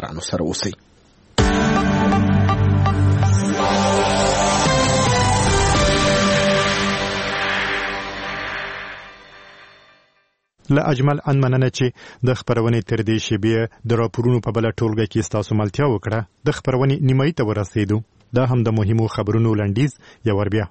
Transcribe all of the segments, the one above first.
خبرانو سره اوسئ. له اجمل ان مننه چې د خبرونې تر دې شیبې د راپورونو په بل ټولګه کې ستاسو ملتیا وکړه. د خبرونې نیمایي ته ورسېدو. دا هم د مهمو خبرونو لنډیز یو ور بیا.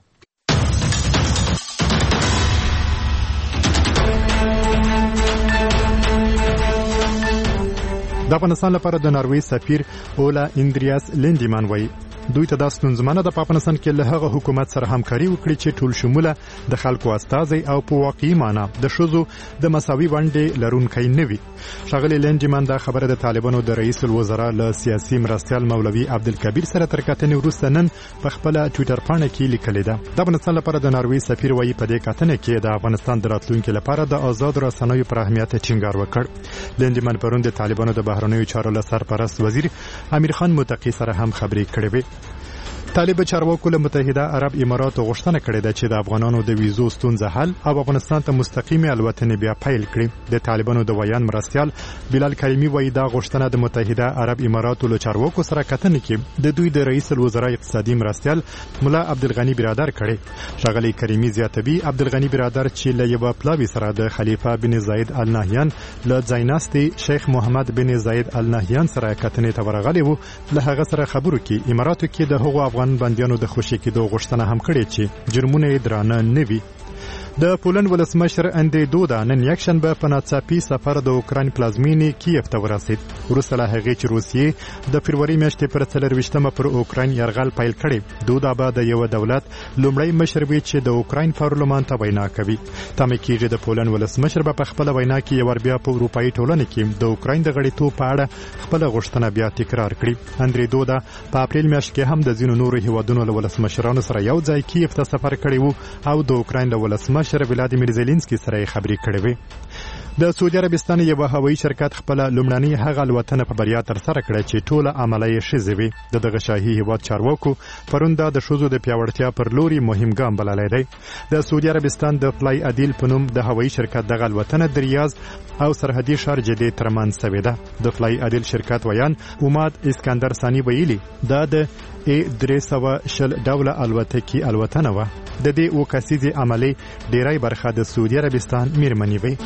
د افغانستان لپاره د ناروې سفیر اولا اندریاس لینډیمان وایي دوی ته دا ستونزمنه ده په افغانستان کې له هغه حکومت سره همکاري وکړي چې ټول شموله د خلکو استازي او په واقعي معنی د ښځو د مساوي ونډې لرونکي نه وي. ښاغلي لینډیمان دا خبره د طالبانو د رئیس الوزرا له سیاسي مرستیال مولوي عبدالکبیر سره تر کتنې وروسته نن په خپل ټویټر پاڼه کې لیکلې ده. د افغانستان لپاره د ناروې سفیر وایي په دې کتنه کې د افغانستان د راتلونکي لپاره د آزاد رسنیو پر اهمیت ټینګار وکړ. لینډیمان پرون د طالبانو د بهرنیو چارو له سرپرست وزیر امیر خان متقی سره هم خبرې کړې وې. طالب چارواکو له متحده عرب اماراتو غوښتنه کړې ده چې د افغانانو د ویزو ستونزه حل او افغانستان ته مستقیمه الوتنې بیا پیل کړي. د طالبانو د ویان مرستیال بلال کریمی وایي دا غوښتنه د متحده عرب اماراتو له چارواکو سره کتنې کې د دوی د رئیس الوزرا اقتصادي مرستیال مولا عبدالغنی برادر کړي. ښاغلي کریمی زیاتوي عبدالغنی برادر چې له یو پلاوی سره د خلیفہ بن زاید ال نهیان له ځایناستي شیخ محمد بن زاید ال نهیان سره کتنې ته ورغلی وو. له هغه سره خبرو کې اماراتو کې د هغو افغان بندیانو د خوشي کېدو غوښتنه هم کړې چې جرمونه یې درانه نه وي. د پولند ولسمشر اندری دودا نن یکشنبه په ناڅاپي سفر د اوکراین پلازمینې کیف ته ورسید. وروسته له هغې چې روسیې د فروری میاشتې پر 24مه پر اوکراین یرغل پیل کړی. دودا به د یو دولت لومړی مشر وي چې د اوکراین پارلمان ته وینا کوي. تمه کېږي د پولند ولسمشر به په خپله وینا کې یو بیا په اروپایي ټولنه کې د اوکراین د غړیتوب په اړه خپله غوښتنه بیا تکرار کړي. اندری دودا په اپریل میاشت کې هم د ځینو نورو هیوادونو له ولسمشرانو سره یو ځای کیف ته سفر کړی وو او د اوکراین د ولسمشر ولادیمیر زيلنسکي سره خبرې کړې وې. د سعودي عربستان یو هوایي شرکت خپل لومړنۍ هغه الوتنه په بریا تر سره کړه چې ټوله عملیه ښځې وي. دغه شاهي هیواد چارواکو پرون د ښځو د پیاوړتیا پر لوري مهم ګام بللی دی. د سعودي عربستان د فلای عدیل په نوم د هوایي شرکت دغه الوتنه د ریاض او سرحدي ښار جدې ترمنځ شوې ده. د فلای عدیل شرکت ویان اماد اسکندر ثانی ویلي دا د A320 ډوله الوتکې الوتنه وه. د دې اوه کسیزې عملې ډیری برخه د سعودي عربستان میرمنې وې.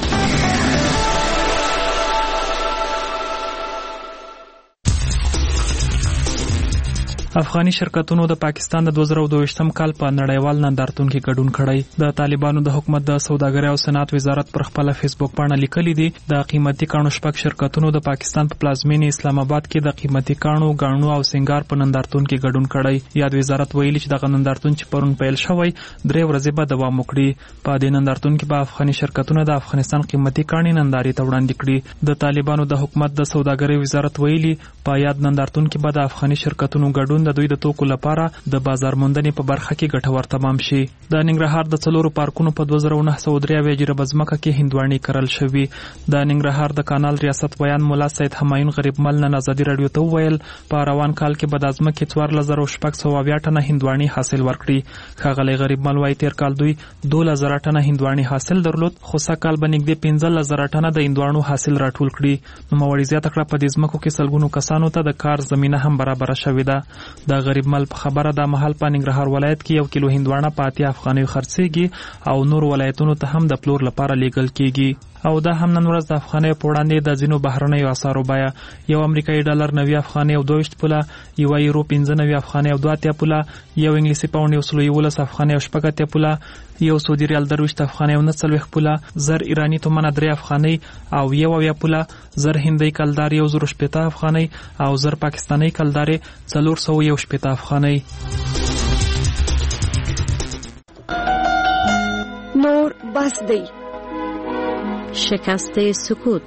افغاني شرکتونو د پاکستان د 2022م کال په نړیوال نندارتون کې ګډون کړی. د طالبانو د حکومت د سوداګرۍ او صنعت وزارت پر خپل فیسبوک باندې لیکلي دي د قیمتي کانو شپږ شرکتونو د پاکستان په پلازمینې اسلام آباد کې د قیمتي کانو، غاڼو او سنگار په نندارتون کې ګډون کړی. یاد وزارت ویلي چې دغه نندارتون چې پرون پیل شوی 3 ورځې به دوام وکړي. په دې نندارتون کې به افغاني شرکتونه د افغانستان قیمتي کاني نندارې ته وړاندې کړي. د طالبانو د حکومت د سوداګرۍ وزارت ویلي په یاد نندارتون کې به د افغاني شرکتونو ګډون د دوی د توکو لپاره د بازار موندنې په برخه کې ګټور تمام شي. د ننګرهار د 4 پارکونو په 2993 جریبه ځمکه کې هندواڼې کرل شوي. د ننګرهار د کانال ریاست ویان مولا سید همایون غریب مل نن ازادي رادیو ته وویل په روان کال کې به د ځمکې 4600 ټنه هندواڼې حاصل ورکړي. ښاغلی غریب مل وایي تیر کال دوی 2000 ټنه هندواڼې حاصل درلود خو سږکال به نږدې 15000 ټنه د هندواڼو حاصل راټول کړي. نوموړي زیاته کړه په دې ځمکو کې سلګونو کسانو ته د کار زمینه هم برابره شوې ده. د غریب مل په خبره د محل په ننګرهار ولایت کې 1 کیلو هندواڼه په 80 افغانیو خرڅېږي او نور ولایتونو ته هم د پلور لپاره لیږل کېږي. او دا هم نن ورځ د افغانیو په وړاندې د ځینو بهرنیو اسعارو بیه 1 امریکایي ډالر 90 افغانۍ او 22 پوله، 1 یورو 95 افغانۍ او 2 پوله، 1 انګلیسي پاونډ 111 افغانۍ او 8 پوله، 1 سعودي ریال 20 افغانۍ او 49 پوله، 1000 ایرانی تومنه 3 افغانۍ او 1 پوله، 1000 هندۍ کلدار 1080 افغانۍ او 1000 پاکستاني کلدار 418 افغانۍ. نور بس دی. شکست سکوت.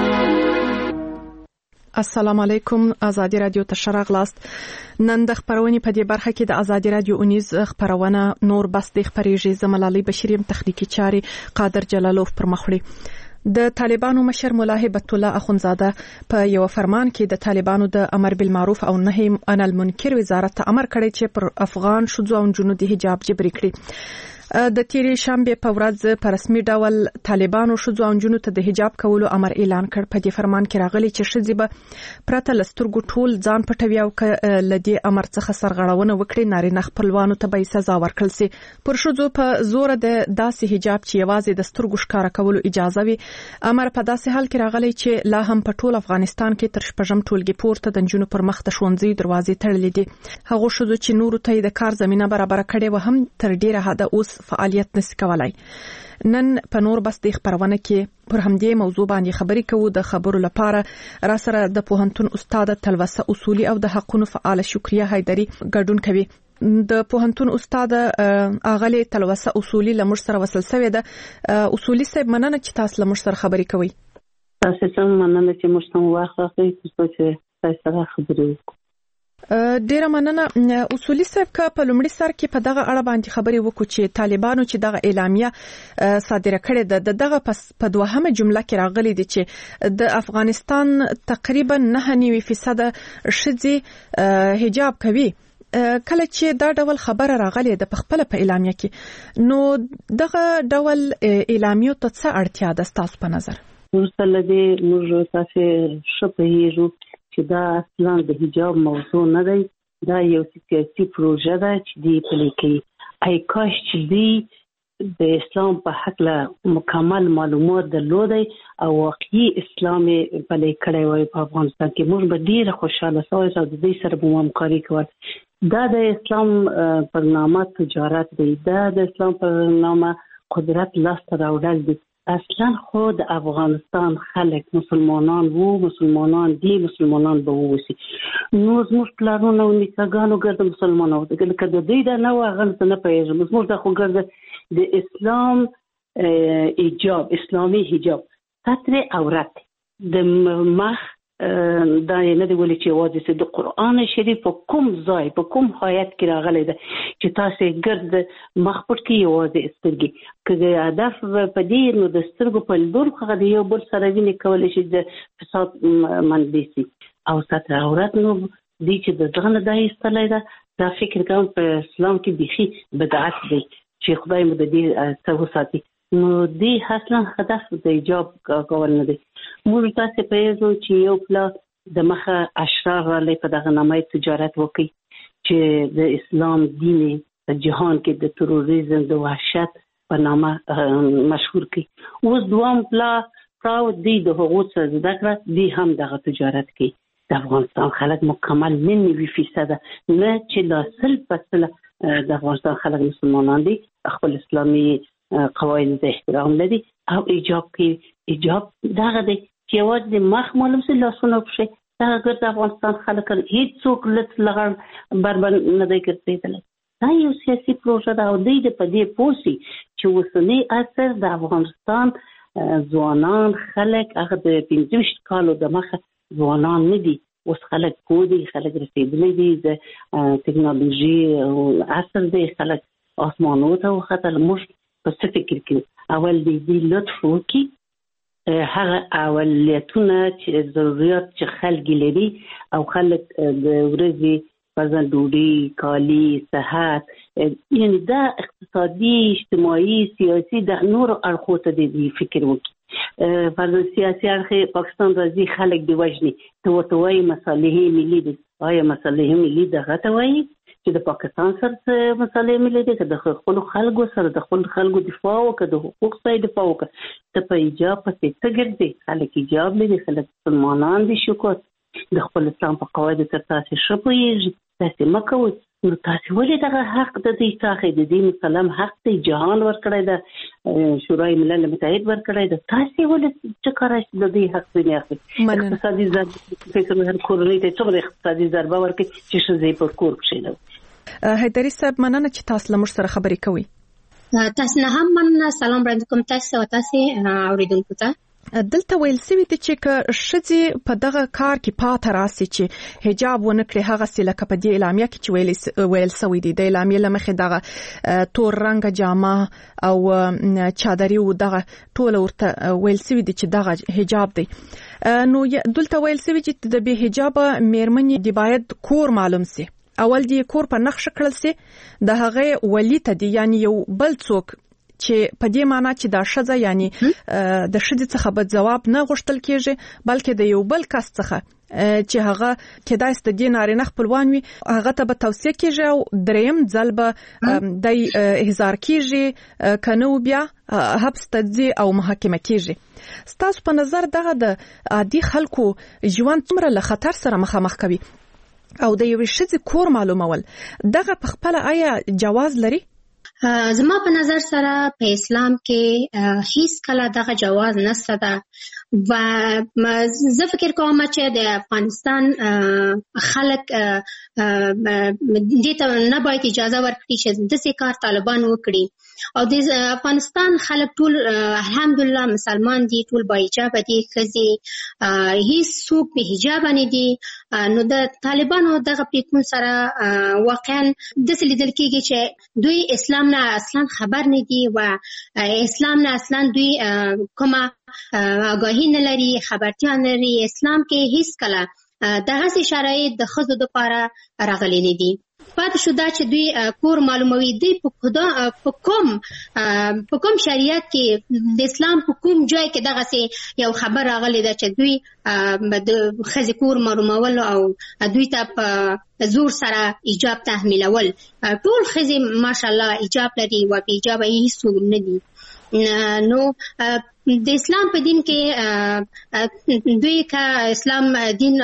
السلام علیکم. آزادی رادیو ته شراغلاست. نن د خبرونې په دې برخه کې د آزادی رادیو اونیز خبرونه نور بس د خبرېږي. زملالي بشریم تخنیکی چاري قادر جلالوف پر مخړي. د طالبانو مشر مولا هیبت الله اخونزاده په یو فرمان کې د طالبانو د امر بالمعروف او نهي عن المنکر وزارت ته امر کړی چې پر افغان شذو او جنود حجاب جبري کړي. د تیرې شنبه په ورځ په رسمي ډول طالبانو ښځو او نجونو ته د حجاب کولو امر اعلان کړ. په دې فرمان کې راغلي چې ښځې به پرته له سترګو ټول ځان پټوي او له دې امر څخه سرغړونه وکړي نارینه خپلوانو ته به سزا ورکړل شي. پر ښځو په زور د داسې حجاب چې یوازې د سترګو ښکارا کولو اجازه وي امر په داسې حال کې راغلی چې لا هم په ټول افغانستان کې تر شپږم ټولګي پورته د نجونو پر مخ د ښوونځي دروازې تړلې دي. هغه ښځو چې نورو ته د کار زمينه برابر کړي و هم تر ډیره حد اوس فعالیت نشي کولای. نن په نور بس د خبرونه کې پر همدې موضوع باندې خبرې کوو. د خبرو لپاره را سره د پوهنتون استاد تلوسه اصولي او د حقونو فعال شکریه حیدری ګډون کوي. د پوهنتون استاد اغلی تلوسه اصولي لمر سره وصل شوی ده. اصولي صاحب مننه چې تاسو لمر سره خبرې کوي. تاسو څنګه مننه چې موږ ته واخلئ چې تاسو سره خبرې وکړو. ډیره مننه اصولي صاحب. که په لومړي سر کې په دغه اړه باندې خبرې وکړو چې طالبانو چې دغه اعلامیه صادره کړې ده دغه په دوهمه جمله کې راغلي دي چې د افغانستان تقریبا 9% ښځې حجاب کوي. کله چې دا ډول خبره راغلي ده په خپل په اعلامیه کې نو دغه ډول اعلامیه ته څه اړتیا ده تاسو په نظر؟ ورسره موږ تاسو شپهیږو چې دا اصلا د حجاب موضوع نه دی. دا یو سیاسي پروژه ده چې دی پلي کوي. ای کاش چې دی د اسلام په حق له مکمل معلومات درلودي او واقعي اسلام پلي کړی وای په افغانستان کې موږ به ډیر خوشاله شوو او د دې سره به همکاري کوو. دا د اسلام پر نامه تجارت دی. دا د اسلام پر نامه قدرت لاسته راوړل دي. اصلا خود افغانستان خلک مسلمانان وو، مسلمانان دی، مسلمانان به ووسی. نو زموږ پلانونه او نیکاګانو ګرځي مسلمانانو دغه د دې د نو غنځ نه پیژنم. زموږ د خو ګرځي د اسلام حجاب، اسلامي حجاب ستر عورت د مخ دا نه دی ولې چې واځي د قران شریف په کوم ځای په کوم آیت کې راغلی ده چې تاسو ګرځ مخ پټ کې واځي سترګي کله هدف په دې نو د سترګو په لور خغه دی یو بل سره ویني کول شي د فساد مندسي او ستر عورت نو دي چې د ځغنه دای استلای دا فکر کوم په اسلام کې بيخي بدعت دی چې خدای مو د دې څه وساتي. نو دی اصلا هدف د حجاب کول نه دی. موږ تاسو په یو چې یو پلا د مخه اشرار علی په دغه نامه تجارت وکړي چې د اسلام دین په جهان کې د تروریزم د وحشت په نامه مشهور کړي. اوس دوام پلا پراو دی د حقوق څخه ذکر دی هم دغه تجارت کوي. د افغانستان خلک مکمل 90% نه چې لا 100% د افغانستان خلک مسلمانان دي، خپل اسلامي قواعد د احترام لري او حجاب کې حجاب دغه دی چې یوازې د مخ معلوم سي لاسونه پښې دا ګر د افغانستان خلک هیڅ څوک لټ لغړ بربر نه دی ګرځیدل. دا یو سیاسي پروژه ده او د په دې پوسی چې وسنی اثر د افغانستان ځوانان خلک هغه د 15 کالو د مخه ځوانان نه دي. اوس خلک کودي، خلک رسیدلي دي د ټکنالوژي او اثر دی. خلک اسمانو ته وختل. موږ په فکر کې اول دې لطف وکړي هغه اولیتونه چې ضرورت چې خلک لري او خلک د ورځې مثلا ډوډۍ، کالي، صحت، یعنی دا اقتصادي، اجتماعي، سیاسي د نور اړخو ته دې فکر وکړي. فرض سیاسي اړخ پاکستان راځي خلک دی وژني ته وتوي مصالحې ملي دي. آیا مصالحې ملي دغه ته وایي چې د پاکستان سره مصالحې ملي دي که د خپل خلکو سره د خپل خلکو دفاع وکړي، د حقوق ځای دفاع وکړي. ته په حجاب پسې څه ګرځې؟ خلک حجاب لري، خلک مسلمانان دي. شکر د خپل اسلام په قواعدو سره تاسو شپويږي. تاسو مکوئ نو تاسو ولې دغه حق د دې څخه د دې مسلم حق ته جهان ورکړی ده، شورای ملل متحد ورکړی ده. تاسو ولې چې کارای د دې حق نه اخلي؟ اقتصادي ضربه هر کورنۍ ته څومره اقتصادي ضربه ورکړي چې شزې پر کور کښینو. حیدری صاحب مننه چې تاسو لمر سره خبرې کوي. تاسو نه هم مننه. سلام وړاندې کوم تاسو او تاسو اوریدونکو ته. دلته ویل سوي دي چې ښځې په دغه کار کې پاتې راسي چې حجاب ونه کړي هغه سلکه په دې اعلامیه کې چې ویل سوي دي. د اعلامیه لمخې دغه تور رنګ جامه او چادري او دغه ټول ورته ویل سوي دي چې دغه حجاب دی. نو دلته ویل سوي چې د به حجاب میرمنې دی باید کور معلوم سي. اول دی کور په نقش کړل سي د هغه ولی ته دی یعنی یو بل څوک چې په دې معنی چې دا شذ یعنی د شذ څخه به جواب نه غوښتل کیږي بلکې د یو بل کس څخه چې هغه کېدای ست د نارینه خپلوان وي هغه ته به توصیه کیږي او دریم ځل به د احضار کیږي کنه بیا حبس تدزي او محاکمه کیږي ستاسو په نظر دغه د عادي خلکو ژوند څومره له خطر سره مخامخ کوي او د یو شذ کور معلومول دغه په خپل آیا جواز لري زما په نظر سره په اسلام کې هیڅ کله دغه جواز نشته ده و زه فکر کوم چې د افغانستان خلک دې ته نه باید اجازه ورکړي چې داسې کار طالبان وکړي او د افغانستان خلک ټول الحمدلله مسلمان دي ټول با حجاب دي ښځې هیڅ څوک به حجاب نه دي نو د طالبانو دغه پریکون سره واقعا داسې لیدل کېږي چې دوی اسلام نه اصلا خبر نه دي و اسلام نه اصلا دوی کومه آگاهی نه لري خبرتیا نه لري اسلام کې هیڅ کله دغه شرایط د ښځو لپاره راغلي نه دي پاتې شو دا چې دوی کور معلوموي دی په کوم شریعت کې د اسلام په کوم ځای کې دغه سي یو خبر راغلی دا چې دوی د ښځې کور معلومول او دوی ته په زور سره حجاب تحمیلول ټول ښځې ماشاءالله حجاب لري او په حجاب یې هیڅ نه دي نو د اسلام په دین کې دوی کا اسلام دین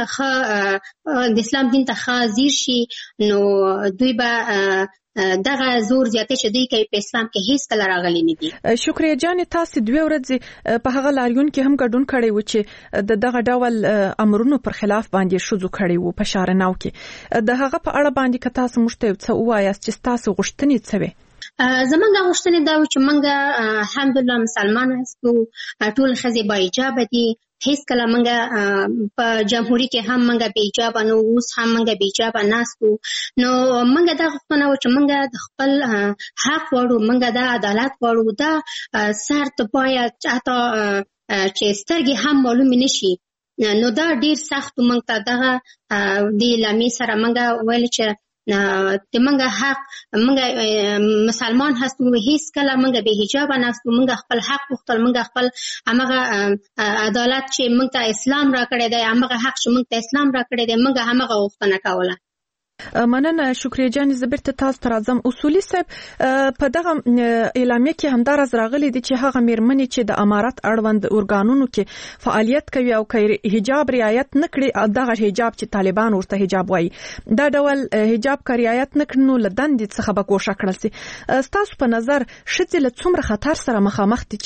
د اسلام دین ته خاصیر شي نو دوی به دغه زور زیاتې شدي کوي په اسلام کې هیڅ کله راغلي نه دي شکریا جان تاسو دوی ورځ په هغه لاریون کې هم ګډون کړی و چې دغه ډول امرونو پر خلاف باندې شوزو کړی وو په شارناو کې د هغه په اړه باندې که تاسو مشته څه وایاست چې تاسو غوښتنې څه وي زمونږ غوښتنې دا و چې موږ الحمدلله مسلمان یو ټول ښځې با حجاب دي هیڅ کله موږ په جمهوریت کې هم موږ بې حجابه نو اوس هم موږ بې حجابه ناستو نو موږ دا غوښتنه و چې موږ د خپل حق غواړو موږ د عدالت غواړو دا سر ته باید حتی چې سترګې هم معلومې نشي نو دا ډیر سخت موږ ته دغه د اعلامیې سره موږ ویل چې د منګه حق منګه مسلمان هستو هیڅ کله منګه به حجاب نهستو منګه خپل حق وختل منګه خپل هغه عدالت چې منګه ته اسلام را کړی دی هغه حق چې منګه ته اسلام را کړی دی منګه هغه غوښتنه کوله مننه شکریا جان زبرت تاسو تر اعظم اصولي صاحب په دغه اعلامیه کې هم دراز راغلي دي چې هغه میرمنې چې د امارات اړوند اورګانونو کې فعالیت کوي او حجاب رعایت نکړي دغه حجاب چې طالبان ورته حجاب وایي دا ډول حجاب کا رعایت نکړنو لدند څخه به کوشش کړل سي تاسو په نظر شته له څومره خطر سره مخامخ دي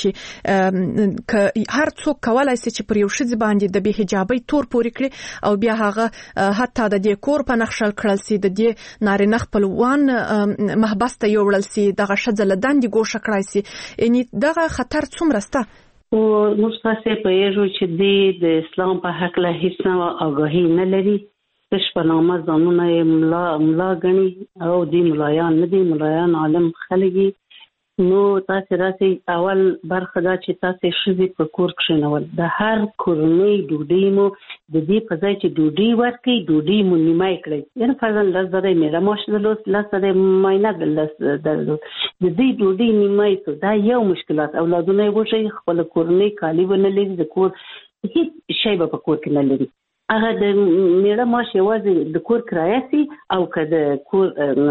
چې هر څوک کولای شي چې پر یو شذ باندې د به حجابي تور پوري کړي او بیا هغه حتی د دې کور په نقشل کړل سي د دې نارینه خپلوان محبس ته یوړل سي دغه شذ لدند ګوښه کړای سي یعنی دغه خطر څومره سته او موږ تاسو په یو چې د اسلام په حق له هیڅ نه آگاهی نه لري تشپنامه ځانونه ملا غني او دی ملایان نه دي ملایان عالم خلګي نو تاسو راځي اول برخه دا چې تاسو شذ په کور کې نول د هر کورنۍ ډوډۍ مو د دې په ځای چې ډوډۍ ورکړي ډوډۍ مو نیمای کړئ یعنی فرضاً لزره میرا ماشدلوس لسره ماینه د دې ډوډۍ نیمای ته دا یو مشکلات اولادونه وشي خپل کورنۍ کالی ونه لري د کور هیڅ شی په کور کې نه لري هغه د میرا ماش یوازې د کور کرایه سي او که د کور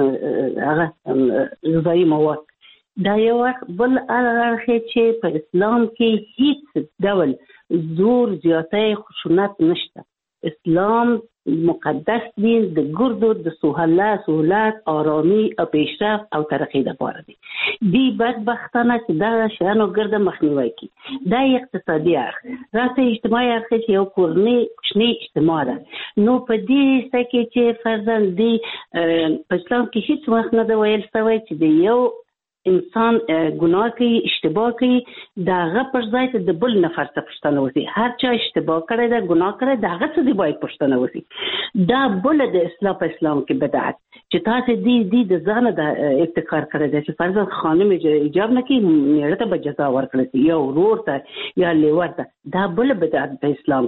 هغه غذایی مواد دا یو بل اړخ چې په اسلام کې هیڅ ډول زور زیاتۍ خشونت نشته اسلام مقدس دین د ګردو د سهولت آرامي او پیشرفت او ترقی لپاره دی دی بدبختانه چې دا شیانو ګرده مخنیوي کی دا اقتصادي اړخ راته اجتماعي اړخ چې یو کورنۍ کوچنی اجتماع ده نو په دې سکه چې فرضاً دی په اسلام کې هیڅ وخت نه دی ویل شوی چې د یو انسان ګناه کوي اشتباه کوي داغه پر ځای ته د بل نفر څخه پوښتنه وکړي هر چا اشتباه کړی دا ګناه کړی داغه څه دی باید پوښتنه وکړي دا بل د اسلام کې بدعت چې تاسو دې د ځان د ابتکار کړی دی چې فرضاً خانم ایجاب نه کوي میړه ته به جزا ورکړي یا ورور ته یا لیور ته دا بل بدعت په اسلام کې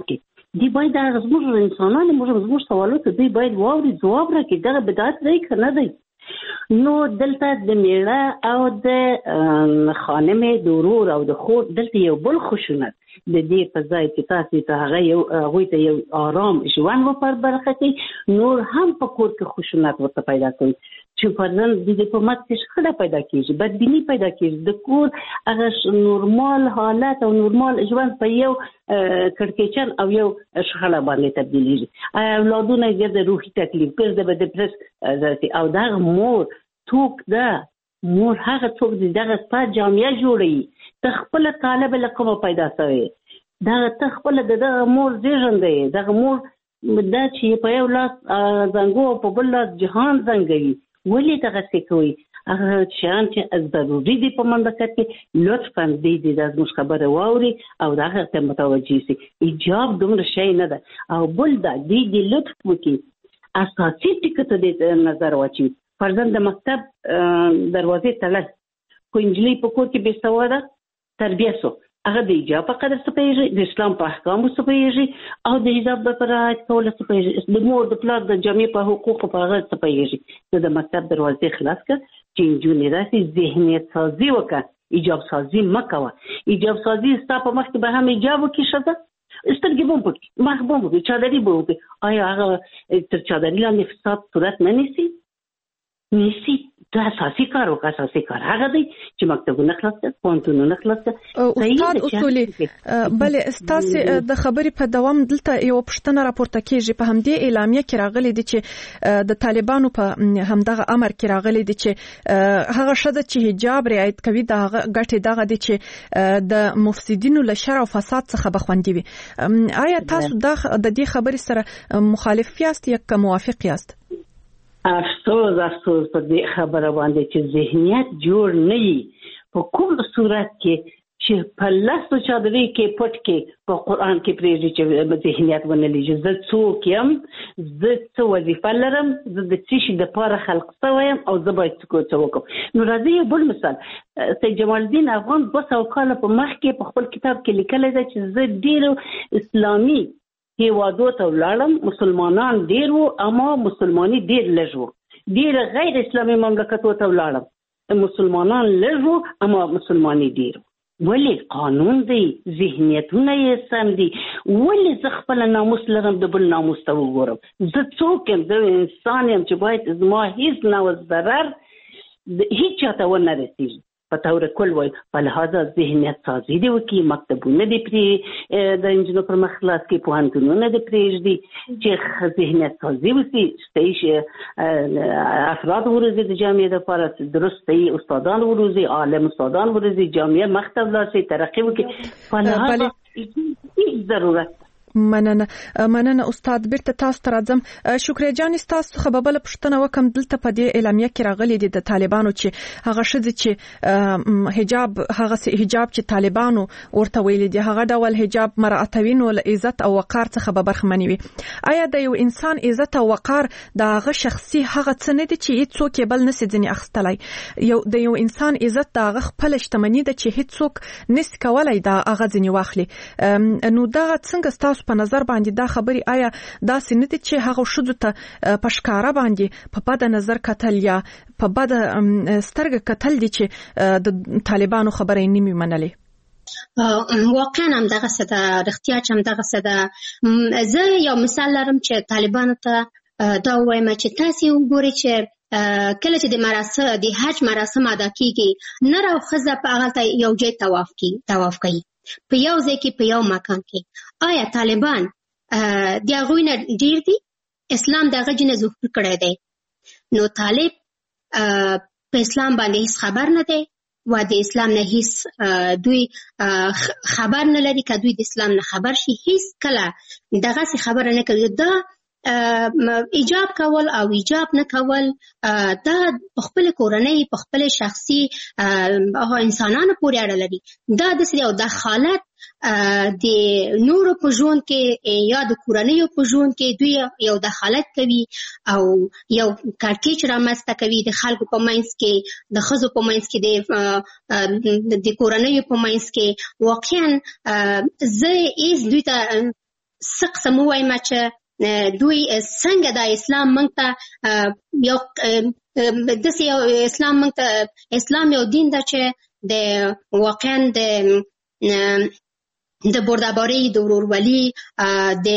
دی باید زموږ انسانان زموږ سوالات دی باید واوري جواب راکړي دغه بدعت دی که نه دی. نو دلته د میړه او د خانمې د ورور او د خور دلته یو بل خشونت د دې په ځای چې تاسو ته هغوی ته یو آرام ژوند ور برخه کوي نور هم په کور کې خشونت ورته پیدا کوي چې فرضاً د دې په مات کې شخړه پیدا کیږي بدبیني پیدا کیږي د کور هغه نورمال حالت او نورمال ژوند په یو کړکېچن او یو شخړه باندې تبدیلیږي. اولادونه یې د روحي تکلیف ګرځي د پرس او دا مور توک ده مور هغه څوک دی دغه ستا جامعه جوړوي ته خپله طالب له کومه پیدا شوی دغه ته خپله د دغه مور زېږنده دغه مور دا چې په یو لاس زنګو او په بل لاس جهان زنګوي ولې دغسې کوي هغه شیان چې ضروري دي په مملکت کې لطفا دی دا زموږ خبره واوري او د هغه ته متوجه سي. ایجاب دومره شی نه ده او بل دا دی لطف وکړي اساسي ټکو ته د نظر واچوي. فرضاً د مکتب دروازې تړل خو نجلۍ په کور کې بې سواده تربیه سو هغه د حجاب په قدر څه پوهېږي د اسلام په احکامو څه پوهېږي او د حجاب په رعایت کولو څه پوهېږي د مور د پلار د جامې په حقوقو په هغه څه پوهېږي. نو د مکتب دروازې خلاص کړه چې نجونې راسي ذهنیت سازي وکړه ایجاب سازي مه کوه. ایجاب سازي ستا په مخ کې به هم ایجاب وکړي ښځه سترګې به هم پټکړي مخ به هم وکړي چادري به وکړي آیا هغه تر چادري لاندې فساد صورت نه نیسي دا اساسي کار وکړه. اساسي کار هغه دی چې مکتبونه خلاص کړه پوهنتونونه خلاص کړه. استاد اصولي بلې ستاسو د خبرې په دوام دلته یو پوښتنه راپورته کیږي په همدې اعلامیه کې راغلي دي چې د طالبانو په همدغه امر کې راغلي دي چې هغه ښځه چې حجاب رعایت کوي د هغه ګټې دغه دي چې د مفسدینو له شر او فساد څخه به خوندي وي. آیا تاسو د دې خبرې سره مخالف یاست یا که موافق یاست؟ افسوس په دې خبره باندې چې ذهنیت جوړ نه وي په کوم صورت کې چې په لاسو چادري کې پټ کې په قرآن کې پرېږدي چې ذهنیت ونه لېږي زه څوک یم زه څه وظیفه لرم زه د څه شي دپاره خلق شوی یم او زه باید څه وکړم. نو راځئ یو بل مثال سید جمال الدین افغان 200 کاله په مخکې په خپل کتاب کې لیکلی دی چې زه ډېرو اسلامي هیوادو ته ولاړم مسلمانان ډېر وو اما مسلماني ډېر لږ وو. ډېر غیر اسلامي مملکتو ته ولاړم مسلمانان لږ وو اما مسلماني ډېر وو. ولې قانون دی ذهنیتونه یې سم دي ولې زه خپله ناموس لرم د بل ناموس ته وګورم زه څوک یم زه انسان یم چې باید زما هیڅ نوع ضرر هیڅ چاته ونه رسېږي په طور کل وایي په لحاظه ذهنیت سازي دې وکړي مکتبونه دې پرې د نجونو پر مخ خلاص کړي پوهنتونونه دې پرېږدي چې ذهنیت سازي وکړي صحیح شي افراد وروزي د جامعې دپاره درست صحیح استادان وروزي عالم استادان وروزي جامعه مخته ولاړ شي ترقي وکړي په لحاظه هیڅ ضرورت. مننه استاد بیرته تاسو ته راځم. شکریا جان تاسو څخه به بل پوښتنه وکم دلته په دې اعلامیه کې راغلي دي د طالبانو چې هغه ښځې چې حجاب چې طالبانو ورته ویلي دي هغه ډول حجاب مراعاتوي نو له عزت او وقار څخه به برخمنې وي. آیا د یو انسان عزت او وقار د هغه شخصي هغه څه نه دي چې هیڅوک یې بل نشي ځنې اخیستلی د یو انسان عزت د هغه خپله شتمني ده چې هیڅوک نشي کولی د هغه ځنې واخلي. نو دا څنګه ستاسو په نظر باندې دا خبري آیا داسې نه دي چې هغه ښځو ته په ښکاره باندې په بد نظر کتل یا په بد سترګه کتل دي چې د طالبانو خبره یې نه منلې؟ واقعا هم دغه څه ده رښتیا چې هم دغه څه ده. زه یو مثال لرم چې طالبانو ته دا وایم چې تاسو وګورئ چې کله چې د حج مراسم ادا کیږي نر او ښځه په هغه یو ځای طواف کوي په یو ځای کې په یو مکان کې. آیا طالبان د هغوی نه ډیر دي؟ اسلام د هغه نه ظهور کړی دی نو طالب په اسلام باندې هیڅ خبر نه دی و د اسلام نه هیڅ دوی خبر نه لري که دوی د اسلام نه خبر شي هیڅ کله دغسې خبره نه کوي. دا ایجاب کول او ایجاب نه کول دا په خپل کورنۍ په خپل شخصي انسانانو پورې اړه لري. دا داسې یو دخالت د نورو په ژوند کې یا د کورنیو په ژوند کې دوی یو دخالت کوي او یو کړکېچ رامنځته کوي د خلکو په منځ کې د ښځو په منځ کې د کورنیو په منځ کې. واقعا زه هیڅ دوی ته څه مو وایم چې دوی څنګه د اسلام موږ ته یو داسې یو اسلام یو دین ده چې د واقعا د بردباری د ورورولي د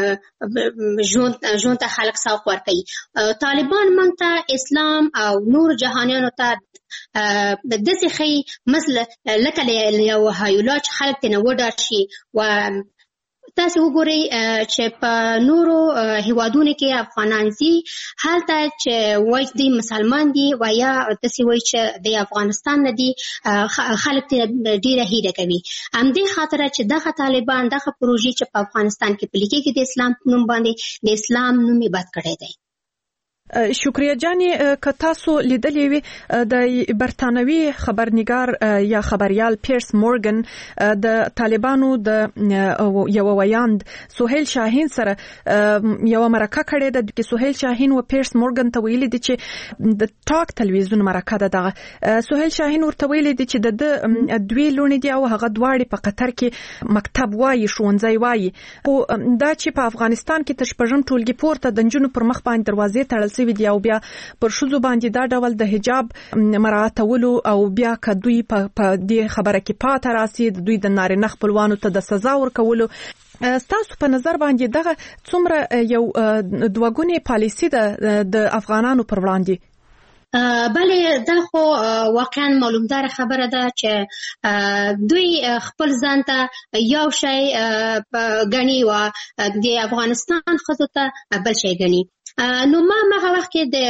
ژوند ته خلک سوق ورکوي. طالبان موږ ته اسلام او نور جهانیانو ته داسې ښیي مثل لکه یو هیولا چې خلک ترې نه وډار شي. و تاسې وګورئ چې په نورو هیوادونو کې افغانان ځي هلته چې وایي دوی مسلمان دي و یا داسې وایي چې د افغانستان نه دي خلک ترې ډېره هیله کوي. همدې خاطره چې دغه طالبان دغه پروژې چې په افغانستان کې پلي کېږي د اسلام په نوم باندې د اسلام نوم یې بد کړی دی. شکریه جانې که تاسو لیدلې وي د برتانوي خبرنګار یا خبريال پیرس مورګن د طالبانو د یو ویاند سهیل شاهین سره یو مرکه کړې ده چې سهیل شاهین او پیرس مورګن ته ویلي دي چې د ټاک تلویزیون مرکه ده. دغه سهیل شاهین ورته ویلي دي چې د دوی لونی دی او هغه دواړي په قطر کې مکتب وایي ښوونځی وایي او دا چې په افغانستان کې تشپژم ټولګي پورته د جنونو پر مخ باندې دروازې تړل سوي دي او بیا پر شوزو باندې دا ډول د حجاب مراعاتولو او بیا کدوی په دې خبره کې پات راسي دوی د نارینه خپلوانو ته د سزا ورکولو. ستاسو په نظر باندې دغه څومره یو دوګونی پالیسی ده د افغانانو پر وړاندې؟ بله دا خو واقعا معلومدار خبره ده چې دوی خپل ځان ته یو شی ګڼي و د افغانستان ښځو ته بل شی ګڼي. نو ما هغه وخت کې د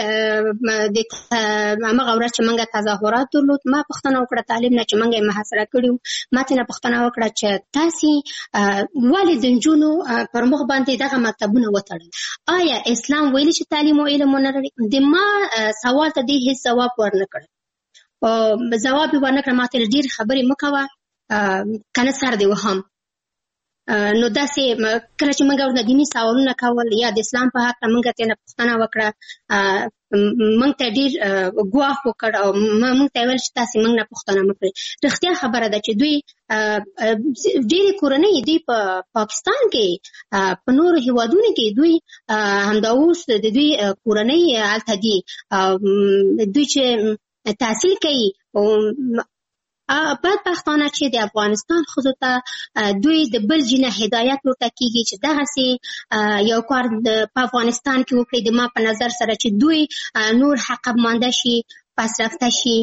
هغه ورځ چې موږ تظاهرات درلود ما پوښتنه وکړه تعلیم نه چې موږ یې محاصره کړي وو. ما ترې پوښتنه وکړه چې تاسې ولې د نجونو پر مخ باندې دغه مکتبونه وتړل؟ آیا اسلام ویلي چې تعلیم او علم ونه لري؟ د ما سوال ته دې هیڅ ځواب ورنه کړ. ځواب یې ورنه کړ ما ته ډېرې خبرې مه کوه که نه سر دې وهم. نو داسې کله چې موږ ورته دیني سوالونه کول یا د اسلام په هکله موږ ترې پوښتنه وکړه موږ ته ډېر ګواښ وکړ او موږ ته یې ویل چې تاسې موږ نه پوښتنه مه کړئ. رښتیا خبره ده چې دوی ډېرې کورنۍ دوی په پاکستان کې په نورو هیوادونو کې دوی همدا اوس د دوی کورنۍ هلته دي دوی چې تحصیل کوي بدبختانه چې د افغانستان ښځو ته دوی د بل جنه هدایت ورته کېږي چې دغسې یو کار په افغانستان کې وکړي. د ما په نظر سره چې دوی نور حقب مانده شي پسرفته شي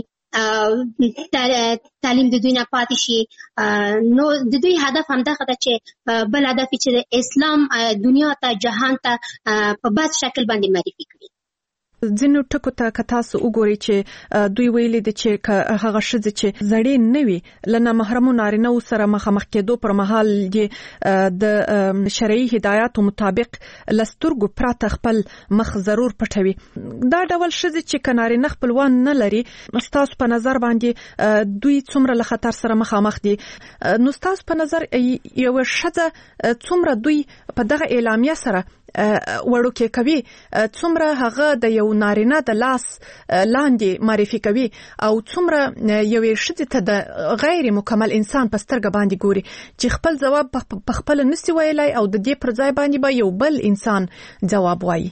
تعلیم د دوی نه پاتې شي. نو د دوی هدف همدغه ده چې بل هدف چې د اسلام دنیا ته جهان ته په بد شکل باندې معرفي کړي. ځینو ټکو ته که تاسو وګورئ چې دوی ویلي دي چې هغه ښځې چې زړې نه وي له نامحرمو نارینه‌و سره مخامخ کېدو پر مهال یې د شرعي هدایاتو مطابق له سترګو پرته خپل مخ ضرور پټوي. دا ډول ښځې چې که نارینه خپلوان نه لري ستاسو په نظر باندې دوی څومره له خطر سره مخامخ دي؟ نو ستاسو په نظر یوه ښځه څومره دوی په دغه اعلامیه سره وړوکې کوي څومره هغه د یو نارینه د لاس لاندې معرفي کوي او څومره یوې ښځې ته د غیر مکمل انسان په سترګه باندې ګوري چې خپل ځواب په خپله نسي ویلی او د دې پر ځای باندې به یو بل انسان ځواب وایي.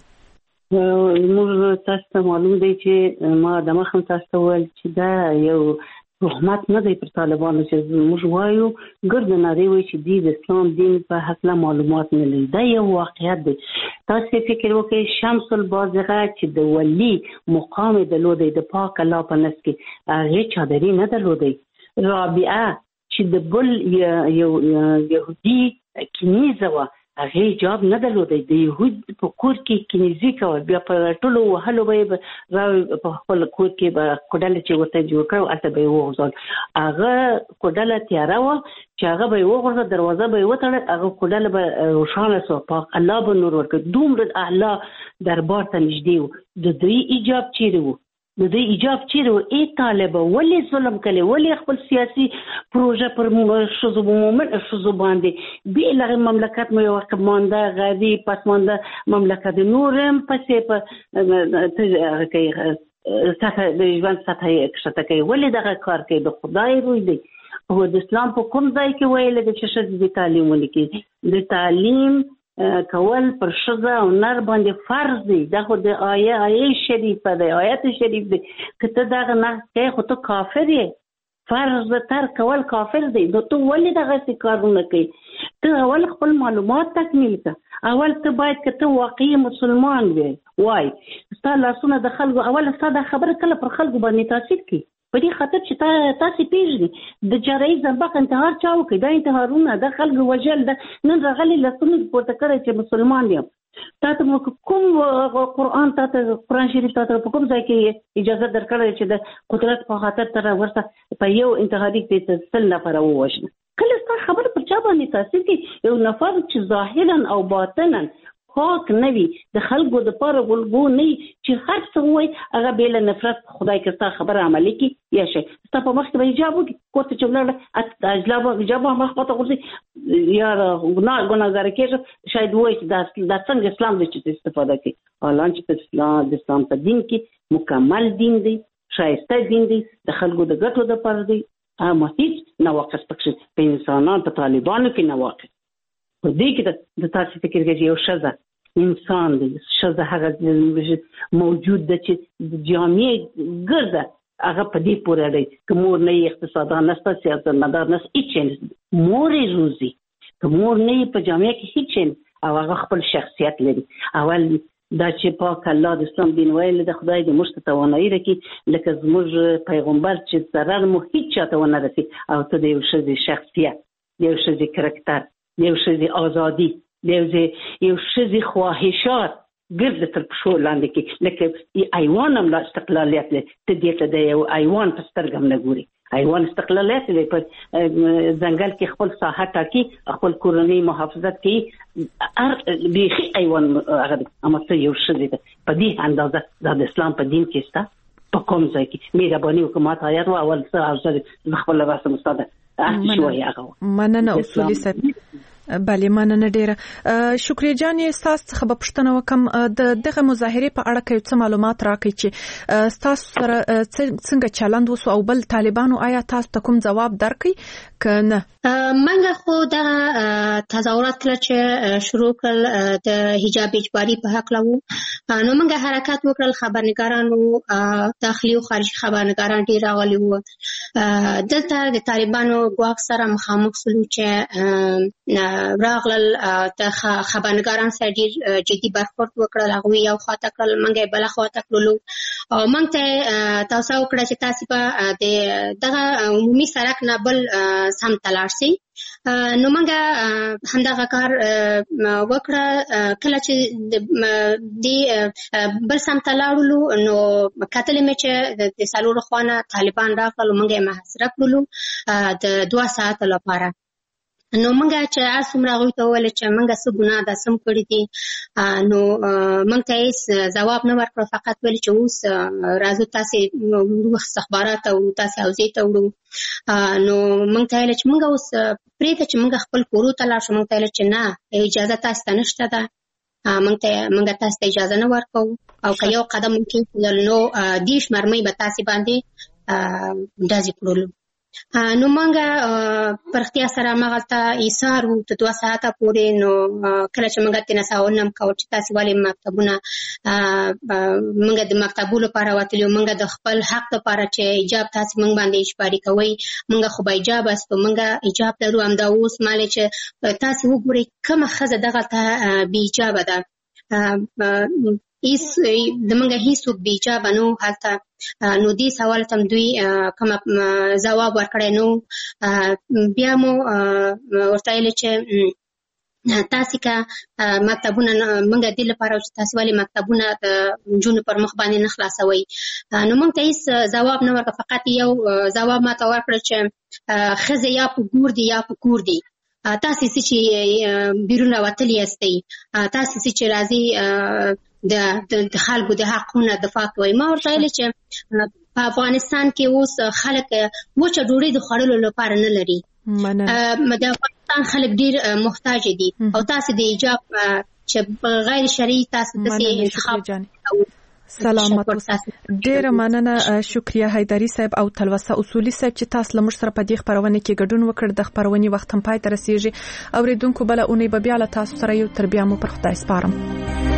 موږ تاسو ته معلوم دی چې ما د مخم تاسو ته ویل چې دا یو تهمت نه دی پر طالبانو چې موږ وایو ګرد نړۍ وایي چې دوی د اسلام دین په هکله معلومات نه لري. دا یو واقعیت دی. تاسو فکر وکړئ شمس البازغه چې د ولی مقام درلودی د پاک الله په نس کې هغې چادري نه درلودی. رابعه چې د بل یو یهودي کنیزه وه هغې حجاب نه درلودی. د یهود په کور کې کنیزي کول بیا په ټولو وهلو به یې په خپل کور کې به کوډله چې ورته جوړ کړ هلته به یې وغورځول. هغه کوډله تیاره وه چې هغه به یې وغورځه دروازه به یې وتړه هغه کوډله به روښانه سوه پاک الله به نور ورکړ. دومره الله دربار ته نږدې و. د دوی حجاب چیرې و؟ د دوی ایجاب چیرې و؟ ای طالبه ولې ظلم کوي؟ ولې خپل سیاسي پروژه پر ښځو ښځو باندې بې له مملکت مو یو مانده غربي پسمانده مملکت نور هم پسې په سطح د ژوند سطح یې کښته کوي؟ ولې دغه کار کوي؟ د خدای روی دی. هو د اسلام په کوم ځای کې ویل دي چې ښځې د تعلیم وکړي؟ د تعلیم کول پر ښځه او نر باندې فرض دی. دا خو د آیه شریفه دی، آیت شریف دی. که ته دغه نه کوې خو ته کافر یې. فرض ترک کول کافر دی. نو ته ولې دغسې کارونه کوي؟ ته اول خپل معلومات تکمیل کړه. اول ته باید که ته واقعي مسلمان وای ستا لاسونه د خلکو اول ستا دا خبره کله پر خلکو باندې تاثیر کوي. په دې خاطر چې تاسو پیژنئ د جاري زنبق انتحار چا وکړي، دا انتحارونه د خلکو وژل، د نن راغلي لاسونه پورته کړی چې مسلمان یم. تاسو کوم قرآن تاسو قرآن شریف تاسو په کوم ځای کې اجازه درکړی چې د قدرت په خاطر تر ورته په یو انتحاري کې 100 نفر ووژنه؟ کله ستا خبره پر چا باندې تاثیر کوي؟ یو نفر چې ظاهرا او باطنا پاک نه وي، د خلکو د پاره ګلګو نه چې هر څه وایي هغه بې له نفرت خدای که ستا خبره عملي کړي یا شي ستا په مخ کې به حجاب وکړي، کور ته چې ولاړه حجاب مخ خواته غورځي یا ګناهګاره کېږي، شاید وایي چې دا څنګه اسلام دی چې استفاده کوي. حالان چې د اسلام په دین کې مکمل دین دی، ښایسته دین دی، د خلکو د ګټو دپاره دی، اما هیڅ نواقص پکې په انسانانو په طالبانو کې نواقص. په دې کې د تاسو فکر کوي یو ښځه انسان دی، ښځه هغه موجود ده چې د جامعې ګرده هغه په دې پورې دی که مور نه یې اقتصادان نشته، سیاستمدار نشته، هیڅ مور یې روزي، که مور نه یې په جامعه کې هیڅ او هغه خپل شخصیت لري. اول دا چې پاک الله د اسلام دین ویل د خدای د موږ ته توانایي راکړي لکه زموږ پیغمبر چې ضرر مو هیڅ چاته ونه رسي، او ته د یو ښځې شخصیت، د یو ښځې کرکټر، د یو ښځې ازادي، د یو ښځې خواهشات ګرد تر پښو لاندې کې لکه حیوان هم لا استقلالیت لري. ته دې ته د یو حیوان په سترګه هم نه ګوري. حیوان استقلالیت لري، په ځنګل کې خپل ساحه ټاکي، خپل کورنۍ محافظت کوي، هر بیخي حیوان هغه. اما ته یو ښځې ده په دې اندازه دا د اسلام په دین کې سته په کوم ځای کې مهرباني وکړه ماته آیات اول څه او زه خپل واسه مستاده شوی هغه مننه اصولي صاحب. بله مننه ډیره. شکریه جان تاسو څخه به پوښتنه وکم د دغه مظاهره په اړه کې څه معلومات راکړئ چې تاسو سره څنګه چلند وسو او بل طالبانو آیا تاسو ته کوم جواب درکړي کنه؟ منګه خو دغه تظاهرات کله چې شروع کړل د حجاب اجباري په حق لوو نو منګه حرکت وکړل، خبرنګارانو داخلي او خارجي خبرنګاران ډیر راغلي وو. دلته د طالبانو ګواښ سره مخامخ شول چې راغلل د خبرنګاران سره ډیر جدي برخورد وکړل، هغوی یو خواته کړل، منګه بل خواته کړلو او موږ ته تاسو وکړه چې تاسو په دغه عمومي سړک نه بل سم تلاړ شي. نو موږ همدغه کار وکړه. کله چې د بل سم تلاړلو نو کتلې مې چې د څلورو خوانه طالبان راغلل، موږ یې محاصره کړلو د 2 ساعت لپاره. نو منګه چې اسمره غوي ته ویل چې منګه څه ګناه ده سم کړی دي، نو منګ ته هیڅ جواب نه ورکړ، فقط ویل چې اوس راځو تاسو استخبارات او تاسو اوزې ته وړو. نو منګ ته ویل چې منګه اوس پرېږده چې منګه خپل کورو ته لاړ شو. منګ ته ویل چې نه اجازه تاسو ته نشته ده، منګه تاسو ته اجازه نه ورکو او که یو قدم ممکن نو 10 مرمۍ به تاسو باندې ډازې کړلو. نو منګه پرختیا سره مغلطه ایثار وو ته 2 ساعته پورې. نو کله چې منګه تنه ساونم کاوه چې تاسو ولې مکتبونه منګه د مکتبونو لپاره وتلو، منګه د خپل حق لپاره چې حجاب تاسو منګ باندې اجباري کوي، منګه خو به حجاب است، منګه حجاب لرو هم دا اوس مال چې تاسو وګورئ کومه خزه دغه ته بی حجاب ده. د منګه هیڅوک بی حجاب نو هلته. نو دې سوال تم دوی کوم جواب ورکړی نو بیا مو ورته ویل چې تاسو کا مکتبونه منګه دې لپاره چې تاسو ولې مکتبونه د جون پر مخ باندې نه خلاصوي. نو موږ ته هیڅ جواب نه ورکړ، فقط یو جواب ماته ورکړ چې خزه یا په ګور دی یا په کور دی، تاسو چې بیرون راوتلی یاستئ، تاسو چې راځي د خلکو د حقونو دفاع کوي. ما ورته ویل چې په افغانستان کې اوس خلک وچه ډوډۍ د خوړلو لپاره نه لري. د افغانستان خلک ډیر محتاج دي او تاسو د حجاب چې غیر شرعي تاسو د انتخاب سلامت اوسه. ډېر مننه شکریا حیدری صاحب او تلوسه اصولي صاحب چې تاسو لمر سره په دې خبرونه کې ګډون وکړ. د خبرونې وخت هم پای ته رسیږي. اوریدونکو بل اونۍ به بیا له تاسو سره یو تر بیا مو پر خدای سپارم.